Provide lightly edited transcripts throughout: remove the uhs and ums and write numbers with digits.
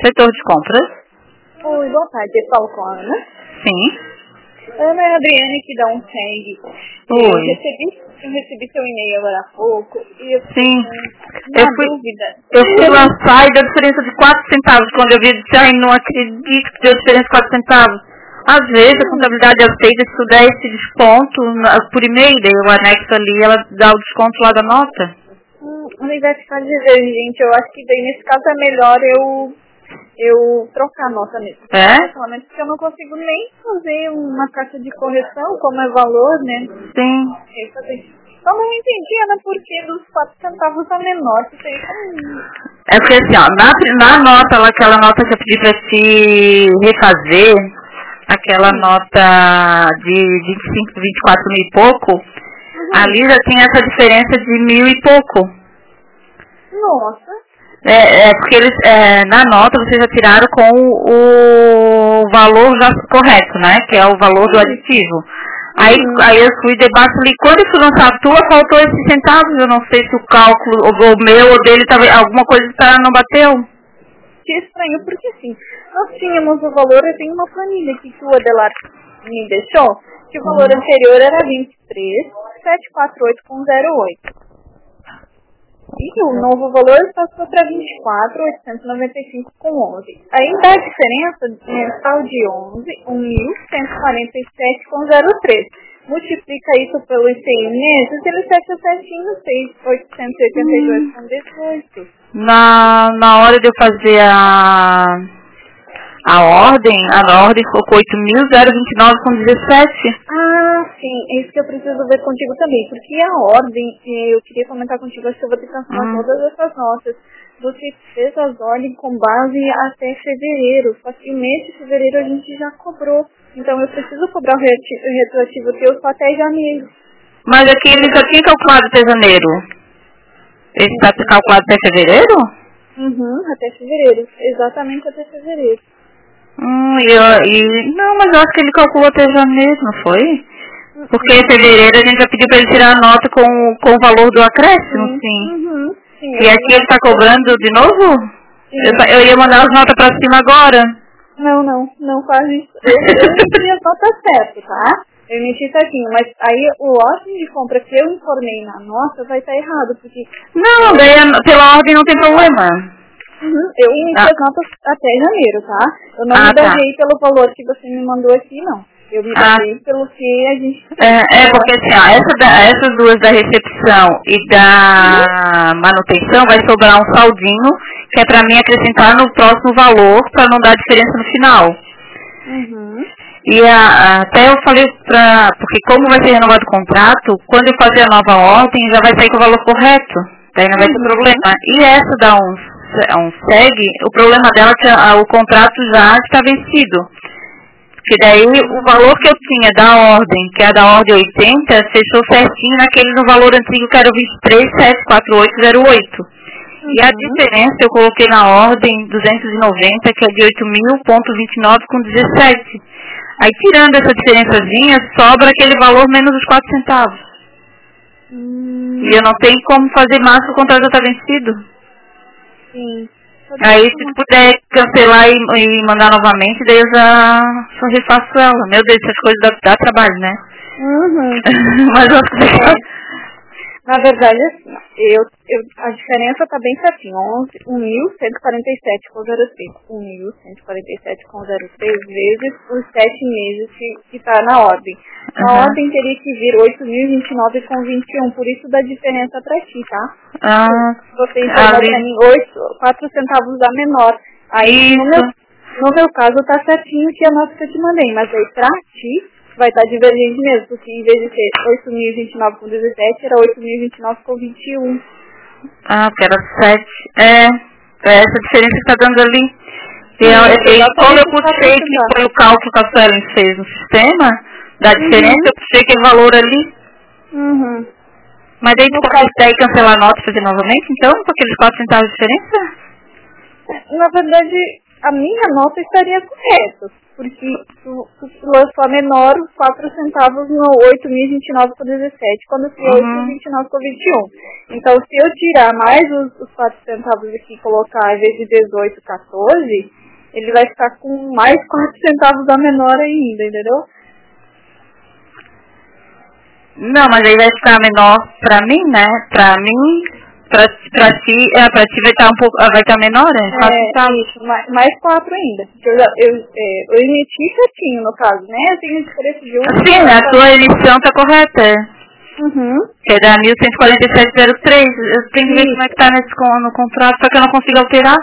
setor de compras. Oi, boa tarde. Eu falo com a Ana. Sim. Ana é a Adriane que dá um tag. Oi. Eu recebi seu e-mail agora há pouco e eu Sim. uma dúvida. Eu fui lançar e deu diferença de 4 centavos. Quando eu vi, eu disse, ai, não acredito que deu diferença de 4 centavos. Às vezes a contabilidade aceita se tu der esse desconto por e-mail, daí o anexo ali, ela dá o desconto lá da nota. Mas vai ficar dizer, gente, eu acho que daí nesse caso é melhor eu trocar a nota mesmo. É? Porque eu não consigo nem fazer uma carta de correção, como é valor, né? Sim. Só não entendi, Ana, por que dos 4 centavos a menor. É porque assim, ó, na nota lá, aquela nota que eu pedi pra te refazer, aquela nota de 25, 24 mil e pouco, ali já tinha essa diferença de 1.000 e pouco. Nossa. Porque eles, na nota vocês já tiraram com o valor já correto, né? Que é o valor do aditivo. Aí eu fui debaixo ali, quando eu fui lançar a tua, faltou esses centavos, eu não sei se o cálculo, o meu ou dele, alguma coisa não bateu. Que estranho, porque assim, nós tínhamos o valor, eu tenho uma planilha aqui que o Adelar me deixou, que o valor anterior era 23.748,08. E o novo valor passou para 24.895,11. Aí dá a diferença mensal de 1.147,03. Multiplica isso pelo ICI meses, ele fecha certinho 6.882,18. Na hora de eu fazer a ordem ficou 8.029,17. Ah, sim, é isso que eu preciso ver contigo também, porque a ordem, eu queria comentar contigo, acho que eu vou ter que cancelar todas essas notas. Você fez as ordens com base até fevereiro, só que o mês de fevereiro a gente já cobrou, então eu preciso cobrar o retroativo teu só até janeiro. Mas aqui ele já tinha calculado até janeiro. Ele está calculado até fevereiro? Até fevereiro, exatamente até fevereiro. Não, mas eu acho que ele calculou até janeiro, não foi? Porque em fevereiro a gente já pediu para ele tirar a nota com o valor do acréscimo, sim. E aqui ele está cobrando de novo? Eu ia mandar as notas para cima agora. Não faz isso. Eu emiti as notas certas, tá? Eu emiti certinho, mas aí o ordem de compra que eu informei na nota vai estar errado, porque... Não, daí pela ordem não tem problema. Eu emiti as notas até janeiro, tá? Eu não me baseei pelo valor que você me mandou aqui, não. Eu me baseei pelo que a gente... Porque assim, ó, essas duas da recepção e da manutenção vai sobrar um saldinho que é pra mim acrescentar no próximo valor pra não dar diferença no final. E até eu falei porque como vai ser renovado o contrato, quando eu fazer a nova ordem já vai sair com o valor correto. Daí não vai ter problema. E essa dá um segue, o problema dela é que o contrato já está vencido. Que daí o valor que eu tinha da ordem, que é da ordem 80, fechou certinho naquele no valor antigo que era o 23.748,08. E a diferença eu coloquei na ordem 290, que é de 8.000,29,17. Aí tirando essa diferençazinha, sobra aquele valor menos os 4 centavos. E eu não tenho como fazer mais se o contrato já está vencido. Sim. Aí se puder cancelar e mandar novamente, daí eu já só refaço ela. Meu Deus, essas coisas dá trabalho, né? Mas eu Na verdade, assim, a diferença tá bem certinho. 1.147,03. 1.147,03 vezes os 7 meses que tá na ordem. A ordem teria que vir 8.029,21, por isso dá diferença pra ti, tá? Você informou pra mim 4 centavos a menor. Aí, no meu caso, tá certinho que a nota que eu te mandei, mas aí pra ti vai estar divergente mesmo, porque em vez de ser 8.029,17, era 8.029,21. Que era 7. Essa diferença que tá dando ali. Como eu puxei, que foi o cálculo que a Suelen fez no sistema, da diferença, eu puxei aquele valor ali. Mas daí tu consegue cancelar a nota e fazer novamente, então, com aqueles 4 centavos de diferença? Na verdade, a minha nota estaria correta. porque se lançou a menor, 4 centavos no 8.029,17, quando se 8.029,21. Então, se eu tirar mais os 4 centavos aqui e colocar, ao invés de 18, 14, ele vai ficar com mais 4 centavos a menor ainda, entendeu? Não, mas aí vai ficar menor pra mim, né? Pra mim... Pra ti vai estar um pouco, vai estar menor, né? Isso, mais 4 ainda. Eu emiti certinho, no caso, né? Eu tenho esse preço de 1. Sim, a tua emissão tá correta. Que é da 1147,03. Eu tenho que ver como é que tá no contrato, só que eu não consigo alterar.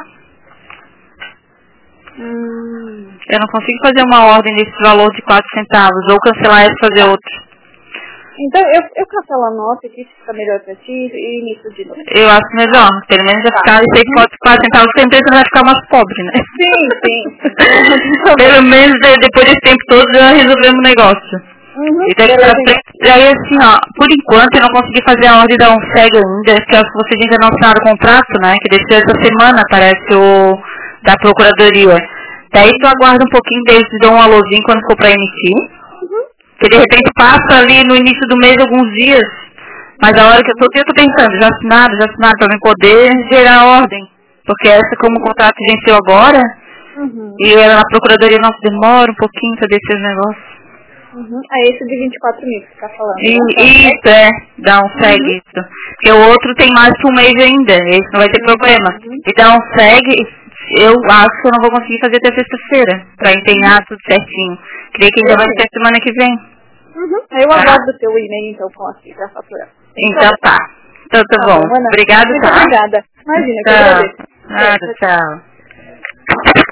Eu não consigo fazer uma ordem desse valor de 4 centavos, ou cancelar e fazer outro. Então, eu cancelo a nota aqui, se fica melhor pra ti, e inicio de novo. Eu acho melhor. Pelo menos vai ficar, sei que pode 4 centavos, porque a empresa não vai ficar mais pobre, né? Sim. Pelo menos depois desse tempo todo já resolvemos o negócio. E aí assim, ó, por enquanto eu não consegui fazer a ordem da UNSEG ainda, porque vocês ainda não assinaram o contrato, né? Que desceu essa semana, parece, da Procuradoria. Daí tu aguarda um pouquinho, eles te dão um alôzinho quando for pra emitir. Que de repente passa ali no início do mês alguns dias, mas a hora que eu tô pensando, já assinaram para mim poder gerar a ordem. Porque essa, como o contrato venceu agora, e ela na procuradoria não demora um pouquinho para descer os negócios. Esse de 24 mil que você tá falando. Isso, dá um segue isso. Porque o outro tem mais que um mês ainda, esse não vai ter problema. E dá um segue, eu acho que eu não vou conseguir fazer até sexta-feira, para empenhar tudo certinho. Creio que ainda vai ser semana que vem. Eu aguardo o teu e-mail, então, com a fatura. Então tá. Então tá bom. Obrigada, tá? Obrigada. Imagina, que eu agradeço. Tchau.